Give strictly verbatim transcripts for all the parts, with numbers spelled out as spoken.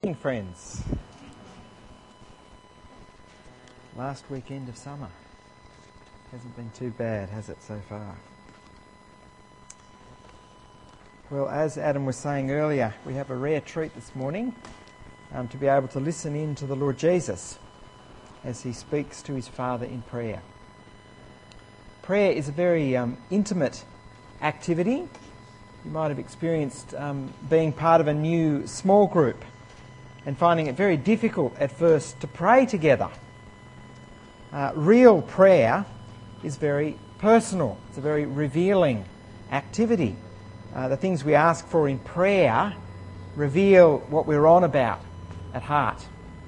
morning, friends. Last weekend of summer. Hasn't been too bad, has it, so far? Well, as Adam was saying earlier, we have a rare treat this morning um, to be able to listen in to the Lord Jesus as he speaks to his Father in prayer. Prayer is a very um, intimate activity. You might have experienced um, being part of a new small group and finding it very difficult at first to pray together. Uh, real prayer is very personal. It's a very revealing activity. Uh, the things we ask for in prayer reveal what we're on about at heart.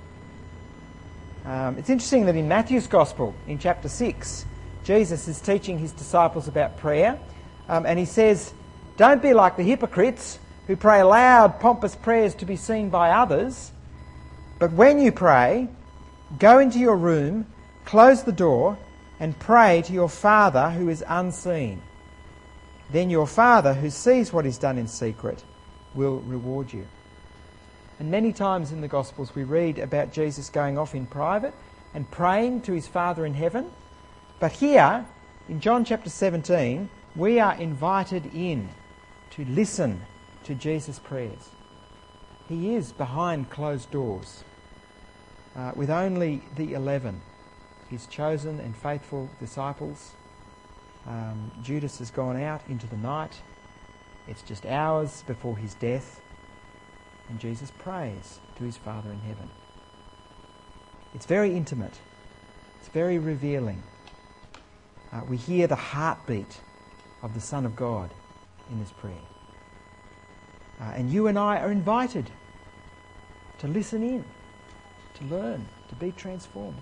Um, it's interesting that in Matthew's Gospel, in chapter six, Jesus is teaching his disciples about prayer, um, and he says, "Don't be like the hypocrites who pray loud, pompous prayers to be seen by others. But when you pray, go into your room, close the door, and pray to your Father who is unseen. Then your Father who sees what is done in secret will reward you." And many times in the Gospels we read about Jesus going off in private and praying to his Father in heaven. But here, in John chapter seventeen, we are invited in to listen to Jesus' prayers. He is behind closed doors, uh, with only the eleven, his chosen and faithful disciples. Um, Judas has gone out into the night. It's just hours before his death, and Jesus prays to his Father in heaven. It's very intimate. It's very revealing. Uh, we hear the heartbeat of the Son of God in this prayer. Uh, and you and I are invited to listen in, to learn, to be transformed.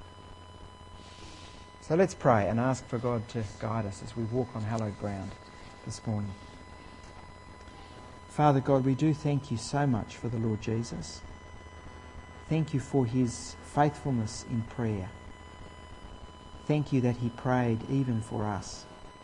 So let's pray and ask for God to guide us as we walk on hallowed ground this morning. Father God, we do thank you so much for the Lord Jesus. Thank you for his faithfulness in prayer. Thank you that he prayed even for us.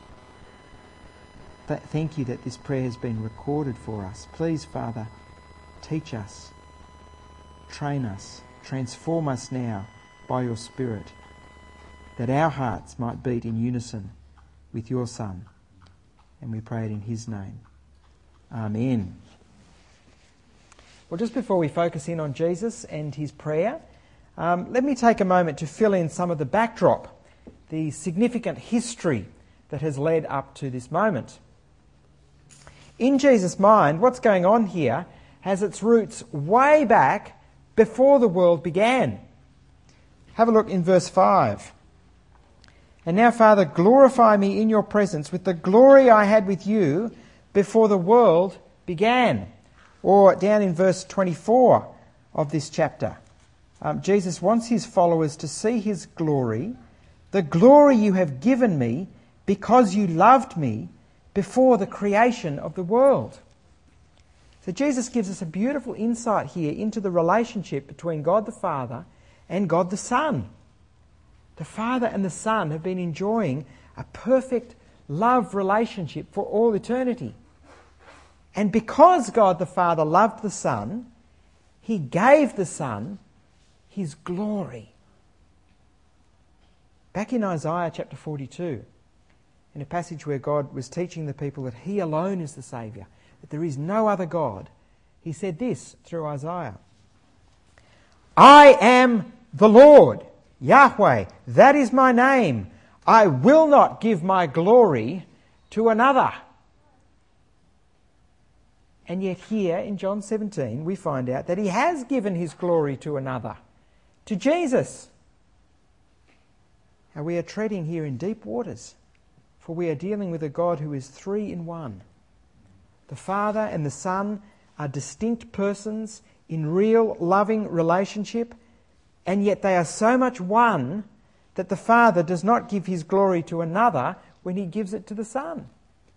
Th- thank you that this prayer has been recorded for us. Please, Father, teach us, train us, transform us now by your Spirit, that our hearts might beat in unison with your Son. And we pray it in his name. Amen. Well, just before we focus in on Jesus and his prayer, um, let me take a moment to fill in some of the backdrop, the significant history that has led up to this moment. In Jesus' mind, what's going on here has its roots way back before the world began. Have a look in verse five. "And now, Father, glorify me in your presence with the glory I had with you before the world began." Or down in verse twenty-four of this chapter, um, Jesus wants his followers to see his glory, "the glory you have given me because you loved me before the creation of the world." So Jesus gives us a beautiful insight here into the relationship between God the Father and God the Son. The Father and the Son have been enjoying a perfect love relationship for all eternity. And because God the Father loved the Son, he gave the Son his glory. Back in Isaiah chapter forty-two, in a passage where God was teaching the people that he alone is the Saviour, that there is no other God, he said this through Isaiah: "I am the Lord, Yahweh, that is my name. I will not give my glory to another." And yet here in John seventeen we find out that he has given his glory to another, to Jesus. And we are treading here in deep waters, for we are dealing with a God who is three in one. The Father and the Son are distinct persons in real loving relationship, and yet they are so much one that the Father does not give his glory to another when he gives it to the Son.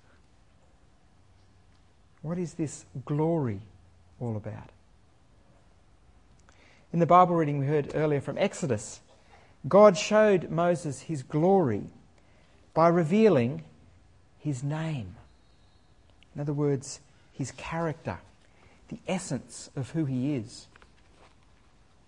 What is this glory all about? In the Bible reading we heard earlier from Exodus, God showed Moses his glory by revealing his name. In other words, his character, the essence of who he is.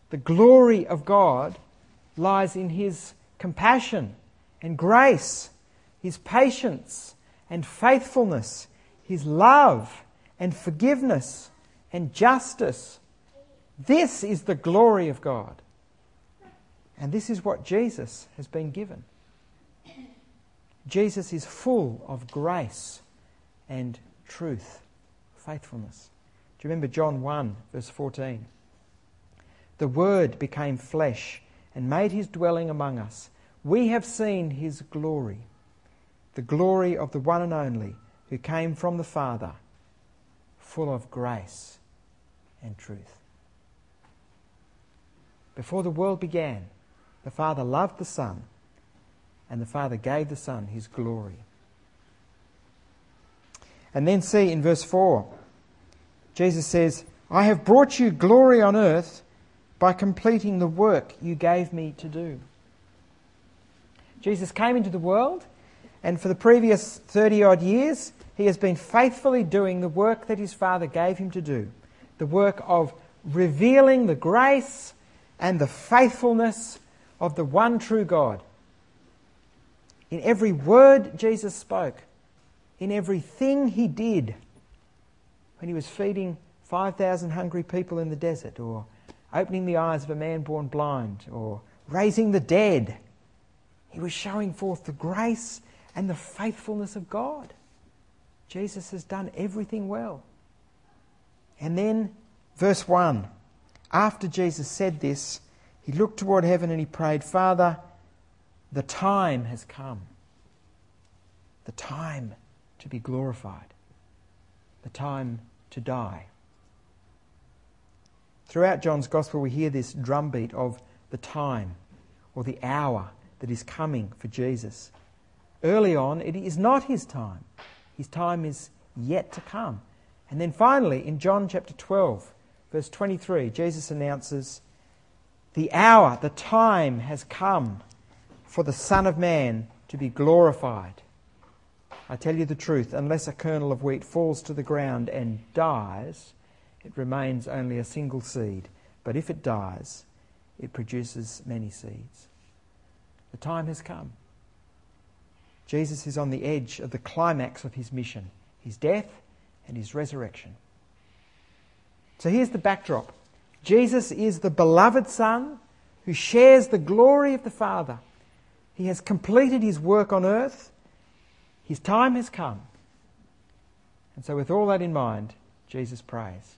The glory of God lies in his compassion and grace, his patience and faithfulness, his love and forgiveness and justice. This is the glory of God. And this is what Jesus has been given. Jesus is full of grace and truth, faithfulness. Do you remember John one, verse fourteen? The Word became flesh and made his dwelling among us. We have seen his glory, the glory of the one and only who came from the Father, full of grace and truth. Before the world began, the Father loved the Son, and the Father gave the Son his glory. And then see in verse four, Jesus says, I have brought you glory on earth by completing the work you gave me to do. Jesus came into the world, and for the previous thirty odd years, he has been faithfully doing the work that his Father gave him to do. The work of revealing the grace and the faithfulness of the one true God. In every word Jesus spoke, in everything he did, when he was feeding five thousand hungry people in the desert, or opening the eyes of a man born blind, or raising the dead, he was showing forth the grace and the faithfulness of God. Jesus has done everything well. And then, verse one, after Jesus said this, he looked toward heaven and he prayed, Father, the time has come. The time to be glorified. The time to die. Throughout John's Gospel we hear this drumbeat of the time or the hour that is coming for Jesus. Early on, it is not his time. His time is yet to come. And then finally, in John chapter twelve, verse twenty-three, Jesus announces, the hour, the time has come for the Son of Man to be glorified. I tell you the truth, unless a kernel of wheat falls to the ground and dies, it remains only a single seed. But if it dies, it produces many seeds. The time has come. Jesus is on the edge of the climax of his mission, his death and his resurrection. So here's the backdrop. Jesus is the beloved Son who shares the glory of the Father. He has completed his work on earth. His time has come. And so with all that in mind, Jesus prays.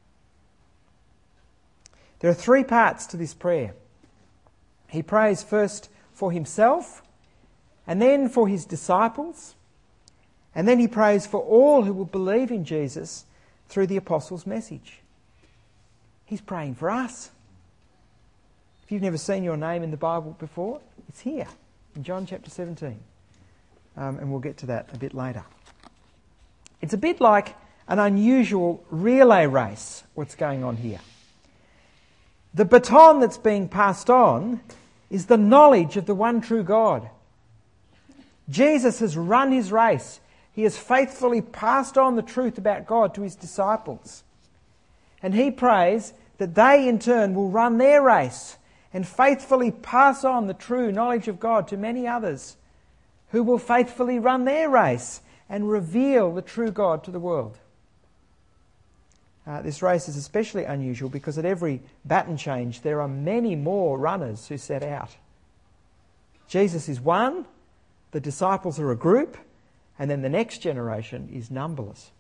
There are three parts to this prayer. He prays first for himself, and then for his disciples, and then he prays for all who will believe in Jesus through the apostles' message. He's praying for us. If you've never seen your name in the Bible before, it's here in John chapter seventeen. Um, and we'll get to that a bit later. It's a bit like an unusual relay race, what's going on here. The baton that's being passed on is the knowledge of the one true God. Jesus has run his race. He has faithfully passed on the truth about God to his disciples. And he prays that they in turn will run their race and faithfully pass on the true knowledge of God to many others who will faithfully run their race and reveal the true God to the world. Uh, this race is especially unusual because at every baton change there are many more runners who set out. Jesus is one, the disciples are a group, and then the next generation is numberless.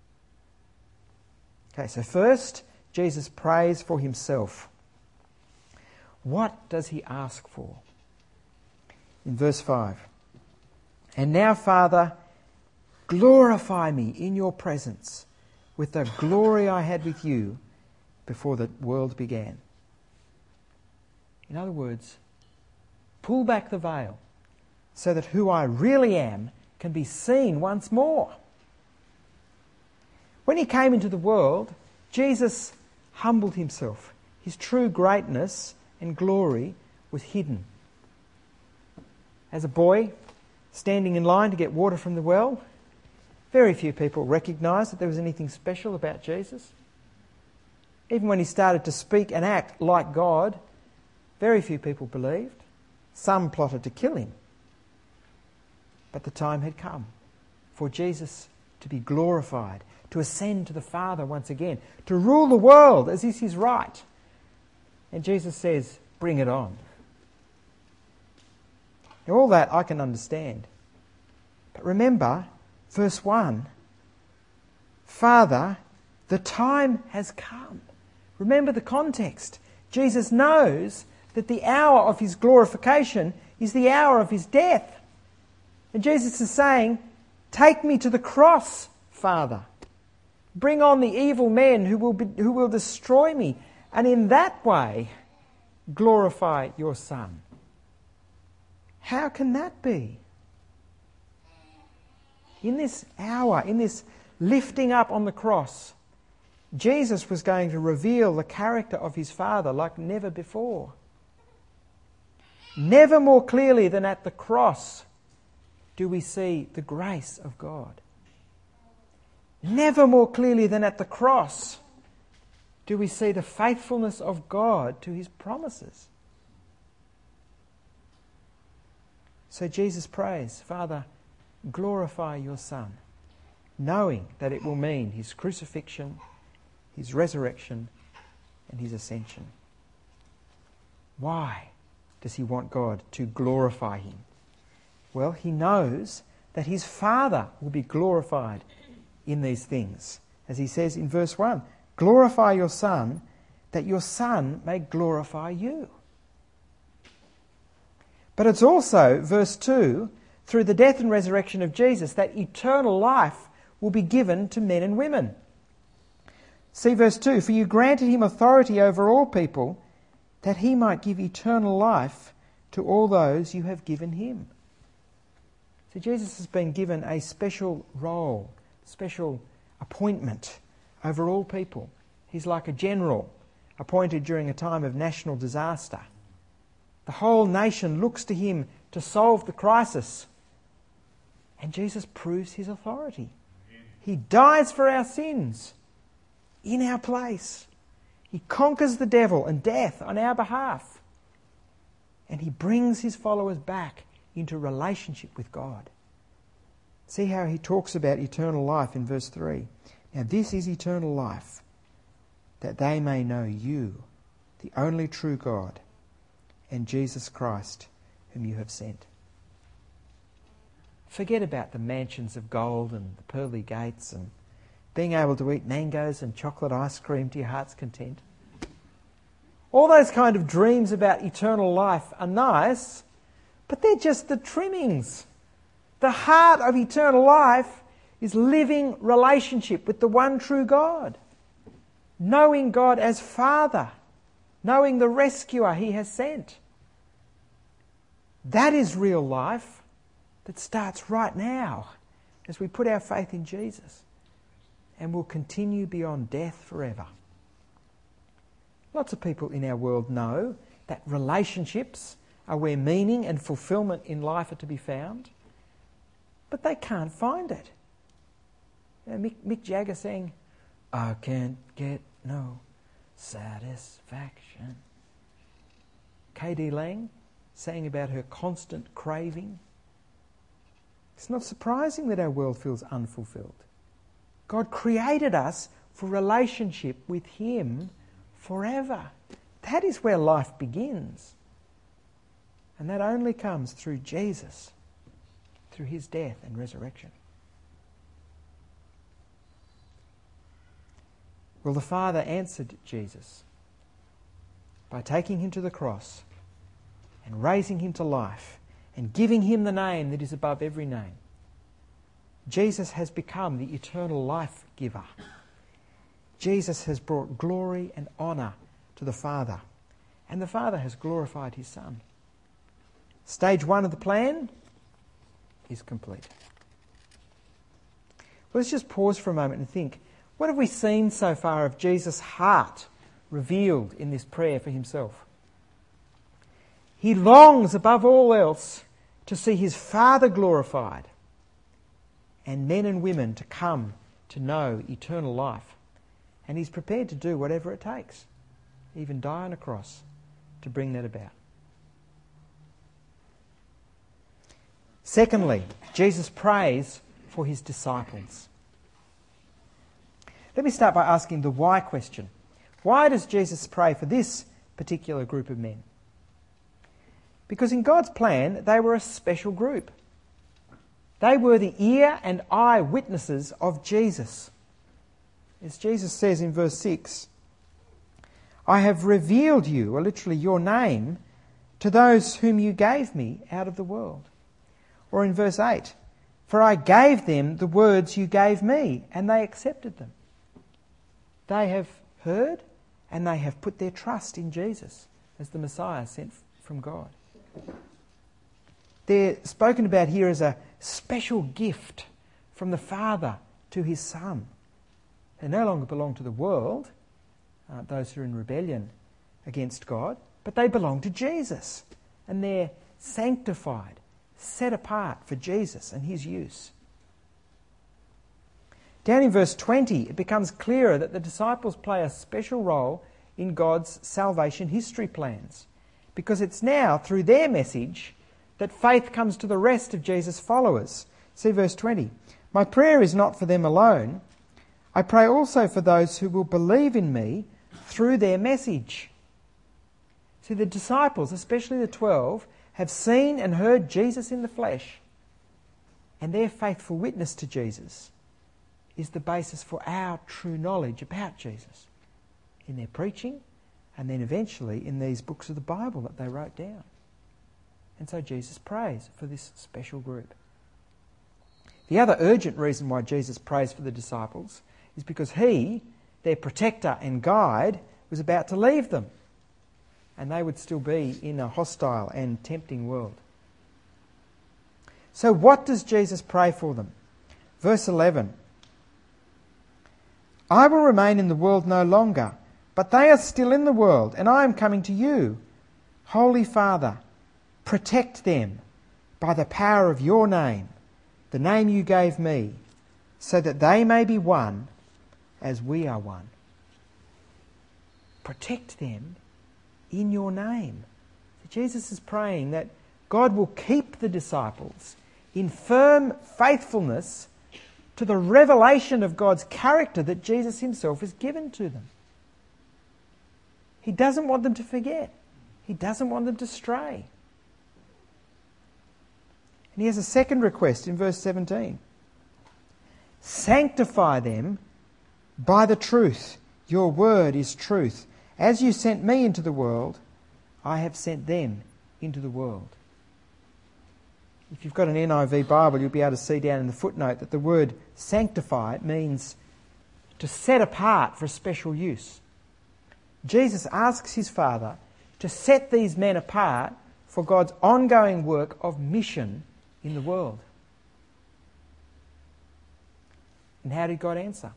Okay, so first, Jesus prays for himself. What does he ask for? In verse five, and now, Father, glorify me in your presence with the glory I had with you before the world began. In other words, pull back the veil so that who I really am can be seen once more. When he came into the world, Jesus humbled himself. His true greatness and glory was hidden. As a boy, standing in line to get water from the well, very few people recognised that there was anything special about Jesus. Even when he started to speak and act like God, very few people believed. Some plotted to kill him. But the time had come for Jesus to be glorified, to ascend to the Father once again, to rule the world as is his right. And Jesus says, bring it on. Now all that I can understand. But remember, verse one, Father, the time has come. Remember the context. Jesus knows that the hour of his glorification is the hour of his death. And Jesus is saying, take me to the cross, Father. Bring on the evil men who will be, who will destroy me, and in that way glorify your Son. How can that be? In this hour, in this lifting up on the cross, Jesus was going to reveal the character of his Father like never before. Never more clearly than at the cross do we see the grace of God. Never more clearly than at the cross do we see the faithfulness of God to his promises. So Jesus prays, Father, glorify your Son, knowing that it will mean his crucifixion, his resurrection, and his ascension. Why does he want God to glorify him? Well, he knows that his Father will be glorified in these things. As he says in verse one, glorify your Son, that your Son may glorify you. But it's also, verse two, through the death and resurrection of Jesus, that eternal life will be given to men and women. See verse two, for you granted him authority over all people, that he might give eternal life to all those you have given him. So Jesus has been given a special role, special appointment over all people. He's like a general appointed during a time of national disaster. The whole nation looks to him to solve the crisis. And Jesus proves his authority. He dies for our sins in our place. He conquers the devil and death on our behalf. And he brings his followers back into relationship with God. See how he talks about eternal life in verse three. Now this is eternal life, that they may know you, the only true God, and Jesus Christ, whom you have sent. Forget about the mansions of gold and the pearly gates and being able to eat mangoes and chocolate ice cream to your heart's content. All those kind of dreams about eternal life are nice, but they're just the trimmings. The heart of eternal life is living relationship with the one true God. Knowing God as Father. Knowing the rescuer he has sent. That is real life that starts right now as we put our faith in Jesus and will continue beyond death forever. Lots of people in our world know that relationships are where meaning and fulfillment in life are to be found, but they can't find it. You know, Mick, Mick Jagger sang, I can't get no satisfaction. K D Lang sang about her constant craving. It's not surprising that our world feels unfulfilled. God created us for relationship with him forever. That is where life begins. And that only comes through Jesus, through his death and resurrection. Well, the Father answered Jesus by taking him to the cross and raising him to life and giving him the name that is above every name. Jesus has become the eternal life giver. Jesus has brought glory and honour to the Father, and the Father has glorified his Son. Stage one of the plan is complete. Let's just pause for a moment and think, what have we seen so far of Jesus' heart revealed in this prayer for himself? He longs above all else to see his Father glorified and men and women to come to know eternal life And he's prepared to do whatever it takes, even die on a cross, to bring that about. Secondly, Jesus prays for his disciples. Let me start by asking the why question. Why does Jesus pray for this particular group of men? Because in God's plan, they were a special group. They were the ear and eye witnesses of Jesus. As Jesus says in verse six, I have revealed you, or literally your name, to those whom you gave me out of the world. Or in verse eight, for I gave them the words you gave me, and they accepted them. They have heard and they have put their trust in Jesus as the Messiah sent from God. They're spoken about here as a special gift from the Father to his Son. They no longer belong to the world, uh, those who are in rebellion against God, but they belong to Jesus. And they're sanctified, set apart for Jesus and his use. Down in verse twenty, it becomes clearer that the disciples play a special role in God's salvation history plans, because it's now through their message that faith comes to the rest of Jesus' followers. See verse twenty. My prayer is not for them alone. I pray also for those who will believe in me through their message. See, the disciples, especially the twelve, have seen and heard Jesus in the flesh, and their faithful witness to Jesus is the basis for our true knowledge about Jesus in their preaching and then eventually in these books of the Bible that they wrote down. And so Jesus prays for this special group. The other urgent reason why Jesus prays for the disciples is because he, their protector and guide, was about to leave them, and they would still be in a hostile and tempting world. So what does Jesus pray for them? Verse eleven. I will remain in the world no longer, but they are still in the world, and I am coming to you. Holy Father, protect them by the power of your name, the name you gave me, so that they may be one as we are one. Protect them in your name. So Jesus is praying that God will keep the disciples in firm faithfulness to the revelation of God's character that Jesus himself has given to them. He doesn't want them to forget. He doesn't want them to stray. And he has a second request in verse seventeen. Sanctify them by the truth. Your word is truth. As you sent me into the world, I have sent them into the world. If you've got an N I V Bible, you'll be able to see down in the footnote that the word sanctify means to set apart for special use. Jesus asks his Father to set these men apart for God's ongoing work of mission in the world. And how did God answer?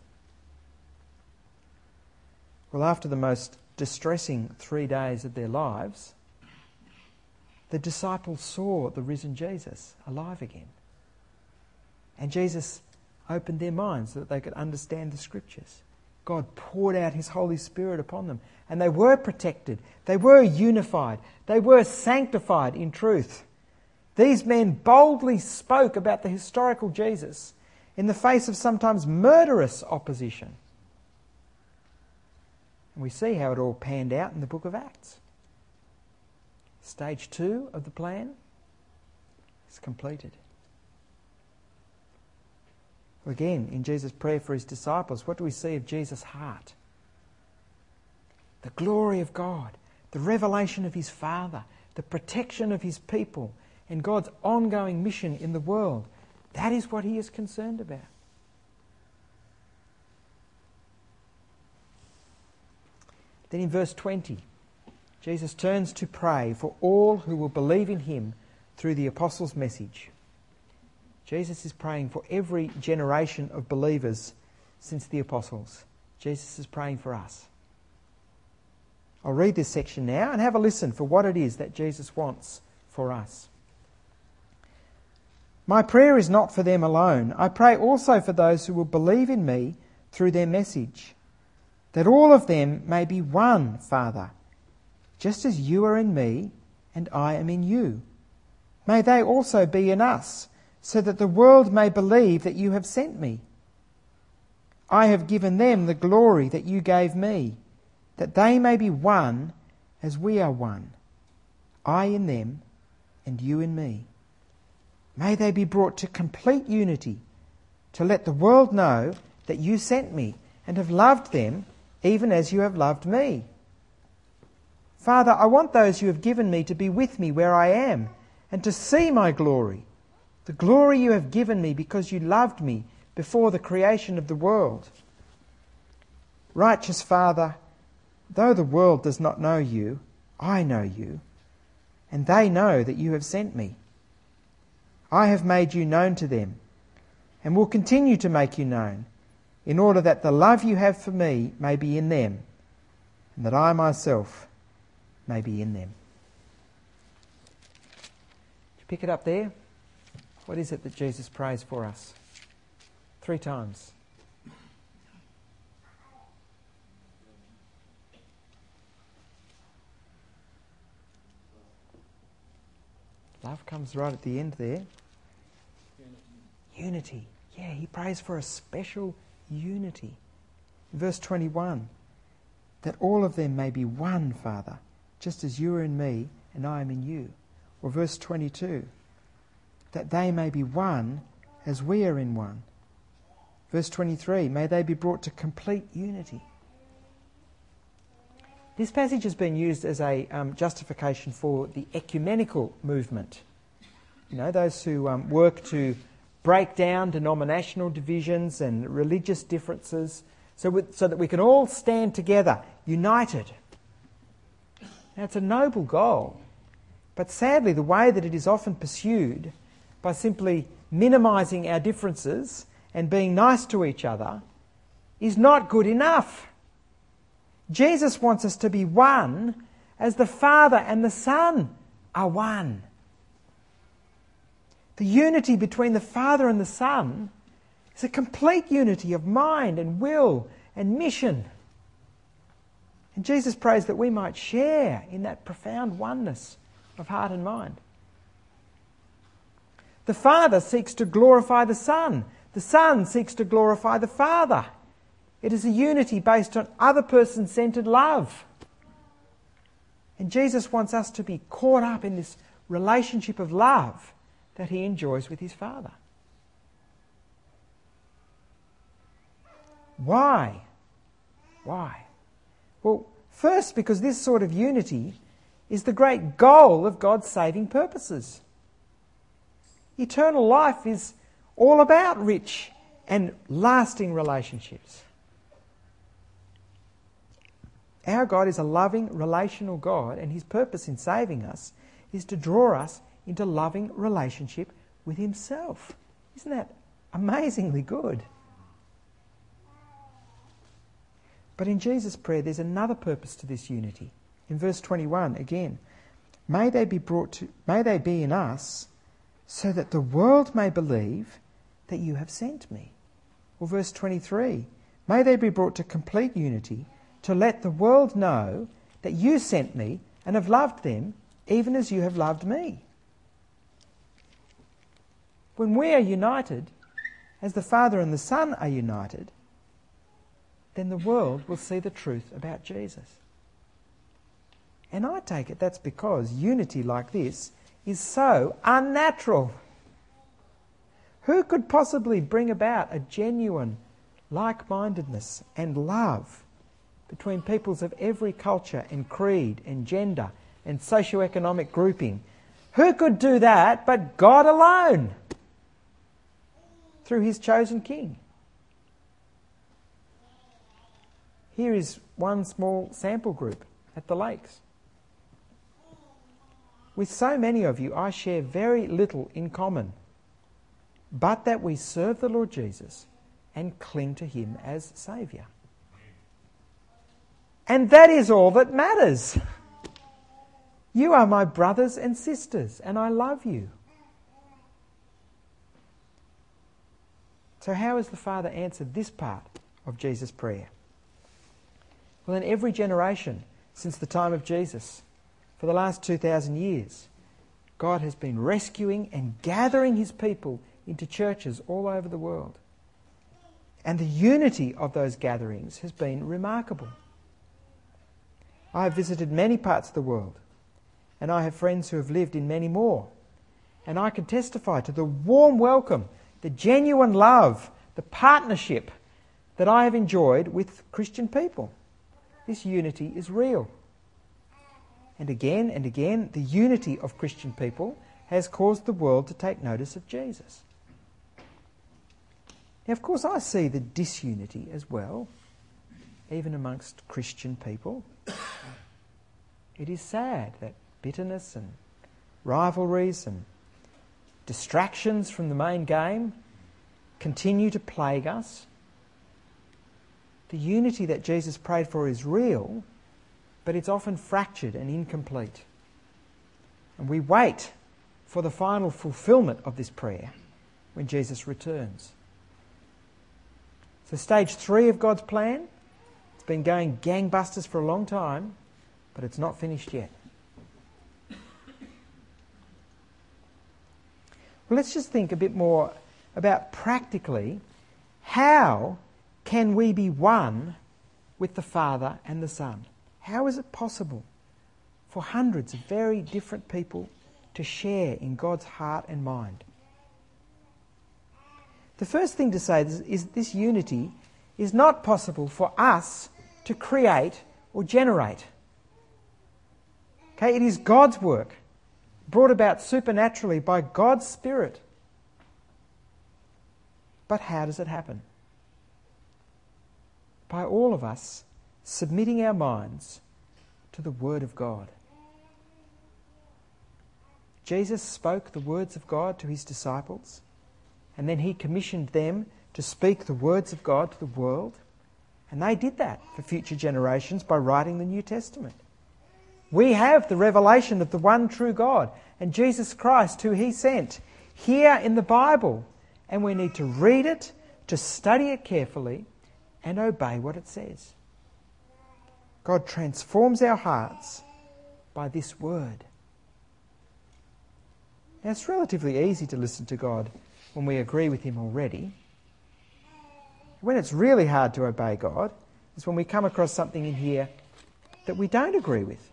Well, after the most distressing three days of their lives, the disciples saw the risen Jesus alive again. And Jesus opened their minds so that they could understand the Scriptures. God poured out his Holy Spirit upon them, and they were protected. They were unified. They were sanctified in truth. These men boldly spoke about the historical Jesus in the face of sometimes murderous opposition. And we see how it all panned out in the book of Acts. Stage two of the plan is completed. Again, in Jesus' prayer for his disciples, what do we see of Jesus' heart? The glory of God, the revelation of his Father, the protection of his people, and God's ongoing mission in the world. That is what he is concerned about. Then in verse twenty, Jesus turns to pray for all who will believe in him through the apostles' message. Jesus is praying for every generation of believers since the apostles. Jesus is praying for us. I'll read this section now and have a listen for what it is that Jesus wants for us. My prayer is not for them alone. I pray also for those who will believe in me through their message, that all of them may be one, Father, just as you are in me and I am in you. May they also be in us, so that the world may believe that you have sent me. I have given them the glory that you gave me, that they may be one as we are one, I in them and you in me. May they be brought to complete unity, to let the world know that you sent me and have loved them even as you have loved me. Father, I want those you have given me to be with me where I am and to see my glory, the glory you have given me because you loved me before the creation of the world. Righteous Father, though the world does not know you, I know you, and they know that you have sent me. I have made you known to them, and will continue to make you known, in order that the love you have for me may be in them, and that I myself may be in them. Did you pick it up there? What is it that Jesus prays for us? Three times. Love comes right at the end there. Unity. Unity. Yeah, he prays for a special unity. Verse twenty-one, that all of them may be one, Father, just as you are in me and I am in you. Or verse twenty-two, that they may be one as we are in one. Verse twenty-three, may they be brought to complete unity. This passage has been used as a um, justification for the ecumenical movement. You know, those who um, work to break down denominational divisions and religious differences so, with, so that we can all stand together, united. Now, it's a noble goal, but sadly the way that it is often pursued, by simply minimising our differences and being nice to each other, is not good enough. Jesus wants us to be one as the Father and the Son are one. The unity between the Father and the Son is a complete unity of mind and will and mission. And Jesus prays that we might share in that profound oneness of heart and mind. The Father seeks to glorify the Son. The Son seeks to glorify the Father. It is a unity based on other person-centred love. And Jesus wants us to be caught up in this relationship of love that he enjoys with his Father. Why? Why? Well, first, because this sort of unity is the great goal of God's saving purposes. Eternal life is all about rich and lasting relationships. Our God is a loving, relational God, and his purpose in saving us is to draw us into loving relationship with himself. Isn't that amazingly good? But in Jesus' prayer, there's another purpose to this unity. In verse twenty-one, again, may they be brought to, may they be in us, so that the world may believe that you have sent me. Or verse twenty-three, may they be brought to complete unity, to let the world know that you sent me and have loved them even as you have loved me. When we are united, as the Father and the Son are united, then the world will see the truth about Jesus. And I take it that's because unity like this is so unnatural. Who could possibly bring about a genuine like-mindedness and love between peoples of every culture and creed and gender and socio-economic grouping? Who could do that but God alone through his chosen King? Here is one small sample group at the Lakes. With so many of you, I share very little in common, but that we serve the Lord Jesus and cling to him as Saviour. And that is all that matters. You are my brothers and sisters, and I love you. So how has the Father answered this part of Jesus' prayer? Well, in every generation since the time of Jesus, for the last two thousand years, God has been rescuing and gathering his people into churches all over the world. And the unity of those gatherings has been remarkable. I have visited many parts of the world, and I have friends who have lived in many more. And I can testify to the warm welcome, the genuine love, the partnership that I have enjoyed with Christian people. This unity is real. And again and again, the unity of Christian people has caused the world to take notice of Jesus. Now, of course, I see the disunity as well, even amongst Christian people. It is sad that bitterness and rivalries and distractions from the main game continue to plague us. The unity that Jesus prayed for is real, but it's often fractured and incomplete. And we wait for the final fulfillment of this prayer when Jesus returns. So stage three of God's plan, it's been going gangbusters for a long time, but it's not finished yet. Well, let's just think a bit more about practically how can we be one with the Father and the Son? How is it possible for hundreds of very different people to share in God's heart and mind? The first thing to say is, is this unity is not possible for us to create or generate. Okay, it is God's work, brought about supernaturally by God's Spirit. But how does it happen? By all of us submitting our minds to the Word of God. Jesus spoke the words of God to his disciples, and then he commissioned them to speak the words of God to the world, and they did that for future generations by writing the New Testament. We have the revelation of the one true God and Jesus Christ, who he sent, here in the Bible, and we need to read it, to study it carefully, and obey what it says. God transforms our hearts by this word. Now, it's relatively easy to listen to God when we agree with him already. When it's really hard to obey God is when we come across something in here that we don't agree with.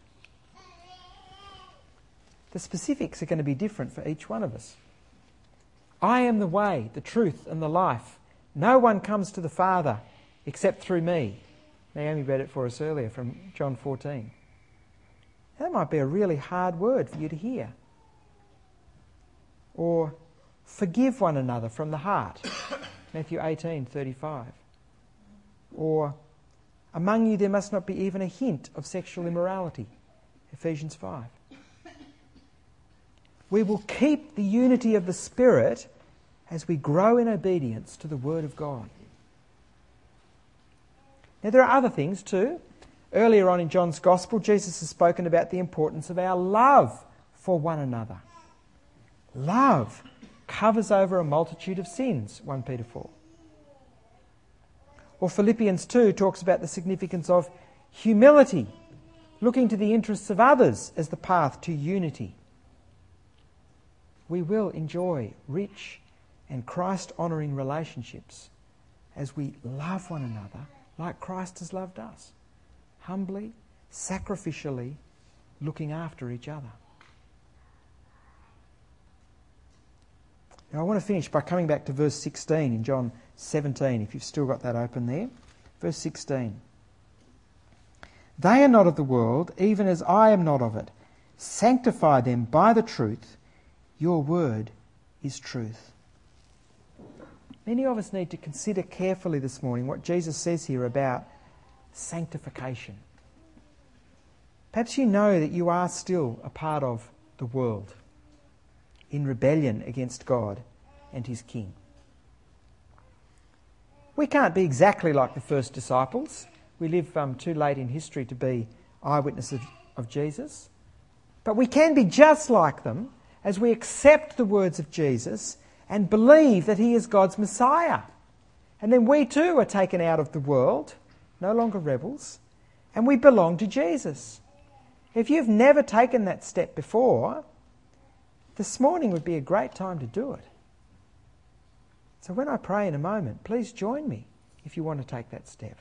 The specifics are going to be different for each one of us. I am the way, the truth, and the life. No one comes to the Father except through me. Naomi read it for us earlier from John fourteen. That might be a really hard word for you to hear. Or forgive one another from the heart. Matthew eighteen thirty-five. Or among you there must not be even a hint of sexual immorality. Ephesians five. We will keep the unity of the Spirit as we grow in obedience to the Word of God. Now, there are other things too. Earlier on in John's Gospel, Jesus has spoken about the importance of our love for one another. Love covers over a multitude of sins, First Peter four. Or Philippians two talks about the significance of humility, looking to the interests of others as the path to unity. We will enjoy rich and Christ-honouring relationships as we love one another like Christ has loved us, humbly, sacrificially, looking after each other. Now I want to finish by coming back to verse sixteen in John seventeen, if you've still got that open there. Verse sixteen. They are not of the world, even as I am not of it. Sanctify them by the truth. Your word is truth. Many of us need to consider carefully this morning what Jesus says here about sanctification. Perhaps you know that you are still a part of the world, in rebellion against God and his King. We can't be exactly like the first disciples. We live um, too late in history to be eyewitnesses of, of Jesus. But we can be just like them as we accept the words of Jesus and believe that he is God's Messiah. And then we too are taken out of the world, no longer rebels, And we belong to Jesus. If you've never taken that step before, this morning would be a great time to do it. So when I pray in a moment, please join me if you want to take that step.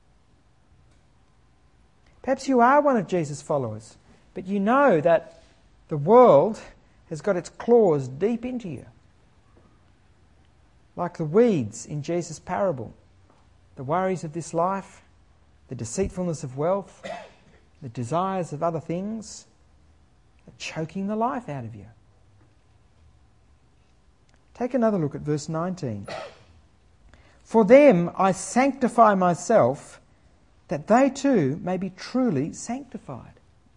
Perhaps you are one of Jesus' followers, but you know that the world has got its claws deep into you. Like the weeds in Jesus' parable. The worries of this life, the deceitfulness of wealth, the desires of other things are choking the life out of you. Take another look at verse nineteen. For them I sanctify myself, that they too may be truly sanctified.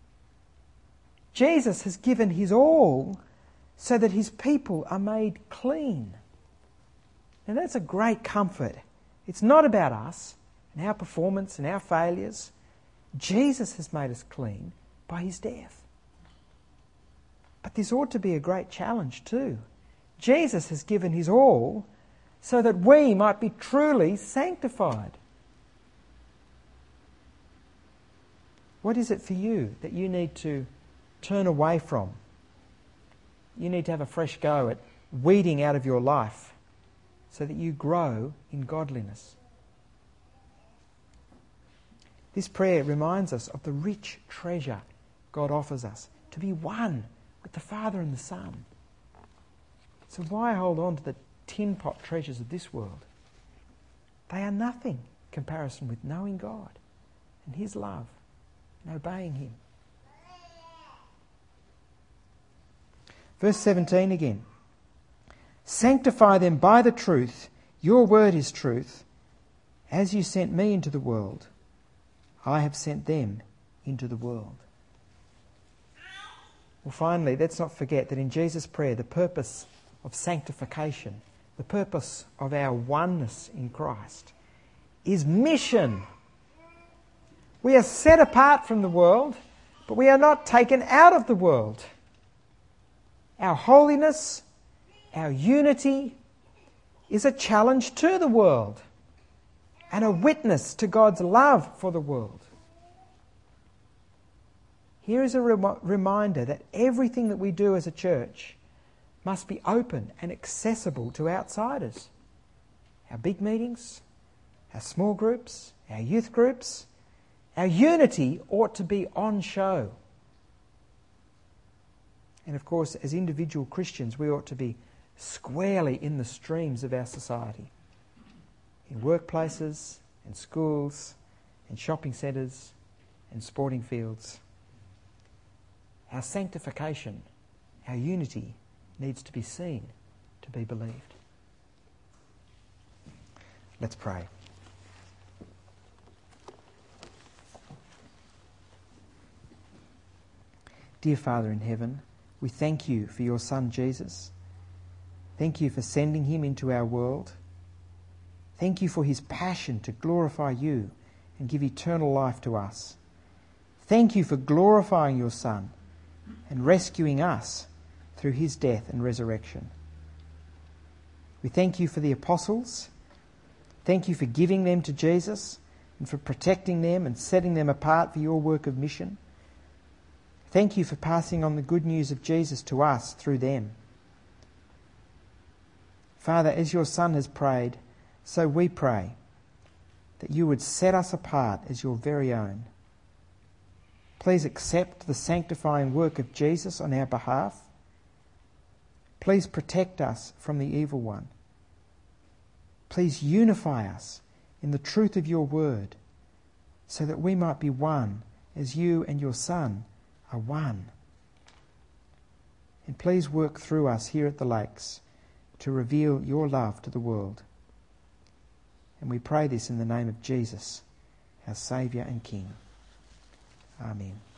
Jesus has given his all so that his people are made clean. And that's a great comfort. It's not about us and our performance and our failures. Jesus has made us clean by his death. But this ought to be a great challenge too. Jesus has given his all so that we might be truly sanctified. What is it for you that you need to turn away from? You need to have a fresh go at weeding out of your life so that you grow in godliness. This prayer reminds us of the rich treasure God offers us, to be one with the Father and the Son. So why hold on to the tin pot treasures of this world? They are nothing in comparison with knowing God and his love and obeying him. Verse seventeen again. Sanctify them by the truth. Your word is truth. As you sent me into the world, I have sent them into the world. Well, finally, let's not forget that in Jesus' prayer, the purpose of sanctification, the purpose of our oneness in Christ, is mission. We are set apart from the world, but we are not taken out of the world. Our holiness, our unity, is a challenge to the world and a witness to God's love for the world. Here is a rem- reminder that everything that we do as a church must be open and accessible to outsiders. Our big meetings, our small groups, our youth groups, our unity ought to be on show. And of course, as individual Christians, we ought to be squarely in the streams of our society. In workplaces and schools and shopping centres and sporting fields. Our sanctification, our unity, needs to be seen, to be believed. Let's pray. Dear Father in heaven, we thank you for your Son Jesus. Thank you for sending him into our world. Thank you for his passion to glorify you and give eternal life to us. Thank you for glorifying your Son and rescuing us through his death and resurrection. We thank you for the apostles. Thank you for giving them to Jesus and for protecting them and setting them apart for your work of mission. Thank you for passing on the good news of Jesus to us through them. Father, as your Son has prayed, so we pray that you would set us apart as your very own. Please accept the sanctifying work of Jesus on our behalf. Please protect us from the evil one. Please unify us in the truth of your word so that we might be one as you and your Son are one. And please work through us here at the Lakes to reveal your love to the world. And we pray this in the name of Jesus, our Saviour and King. Amen.